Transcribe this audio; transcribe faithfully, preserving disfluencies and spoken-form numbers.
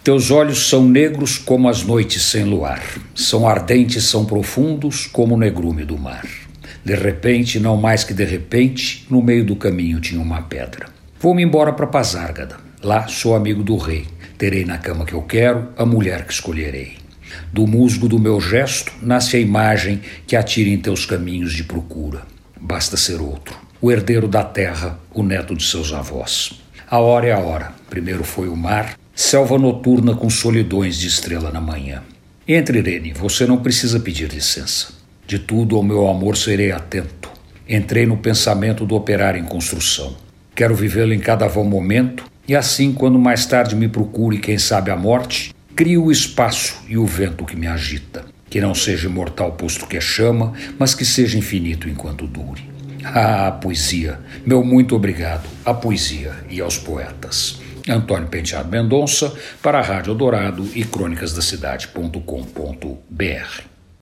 Teus olhos são negros como as noites sem luar. São ardentes, são profundos como o negrume do mar. De repente, não mais que de repente, no meio do caminho tinha uma pedra. Vou-me embora para Pasárgada. Lá sou amigo do rei. Terei na cama que eu quero a mulher que escolherei. Do musgo do meu gesto nasce a imagem que atira em teus caminhos de procura. Basta ser outro, o herdeiro da terra, o neto de seus avós. A hora é a hora. Primeiro foi o mar, selva noturna com solidões de estrela na manhã. Entre, Irene, você não precisa pedir licença. De tudo ao meu amor serei atento. Entrei no pensamento do operário em construção. Quero vivê-lo em cada vão momento, e assim, quando mais tarde me procure, quem sabe a morte, crio o espaço e o vento que me agita. Que não seja imortal posto que é chama, mas que seja infinito enquanto dure. Ah, a poesia! Meu muito obrigado à poesia e aos poetas. Antônio Penteado Mendonça, para a Rádio Eldorado e crônicas da cidade ponto com ponto br.